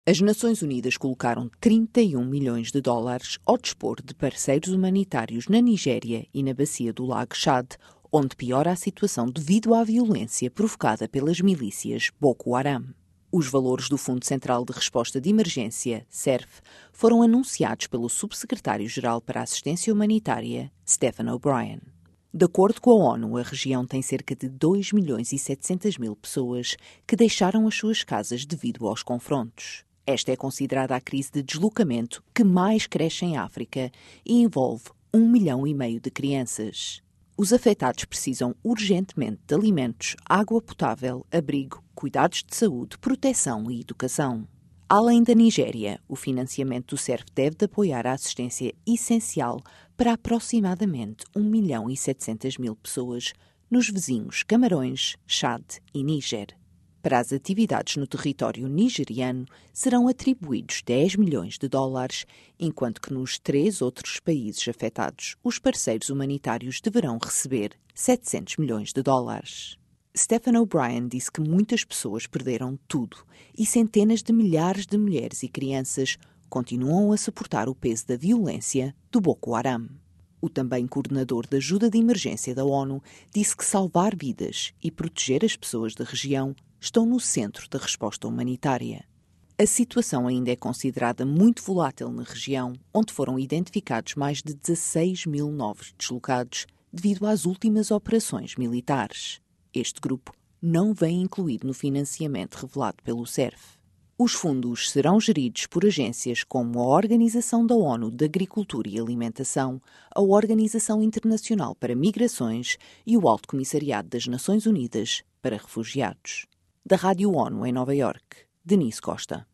As Nações Unidas colocaram 31 milhões de dólares ao dispor de parceiros humanitários na Nigéria e na bacia do Lago Chad, onde piora a situação devido à violência provocada pelas milícias Boko Haram. Os valores do Fundo Central de Resposta de Emergência, CERF, foram anunciados pelo Subsecretário-Geral para a Assistência Humanitária, Stephen O'Brien. De acordo com a ONU, a região tem cerca de 2 milhões e 700 mil pessoas que deixaram as suas casas devido aos confrontos. Esta é considerada a crise de deslocamento que mais cresce em África e envolve 1,5 milhão de crianças. Os afetados precisam urgentemente de alimentos, água potável, abrigo, cuidados de saúde, proteção e educação. Além da Nigéria, o financiamento do CERF deve de apoiar a assistência essencial para aproximadamente 1 milhão e 700 mil pessoas nos vizinhos Camarões, Chad e Níger. Para as atividades no território nigeriano serão atribuídos 10 milhões de dólares, enquanto que nos 3 outros países afetados os parceiros humanitários deverão receber 700 milhões de dólares. Stephen O'Brien disse que muitas pessoas perderam tudo e centenas de milhares de mulheres e crianças continuam a suportar o peso da violência do Boko Haram. O também coordenador da ajuda de emergência da ONU disse que salvar vidas e proteger as pessoas da região estão no centro da resposta humanitária. A situação ainda é considerada muito volátil na região, onde foram identificados mais de 16 mil novos deslocados devido às últimas operações militares. Este grupo não vem incluído no financiamento revelado pelo CERF. Os fundos serão geridos por agências como a Organização da ONU de Agricultura e Alimentação, a Organização Internacional para Migrações e o Alto Comissariado das Nações Unidas para Refugiados. Da Rádio ONU em Nova Iorque, Denise Costa.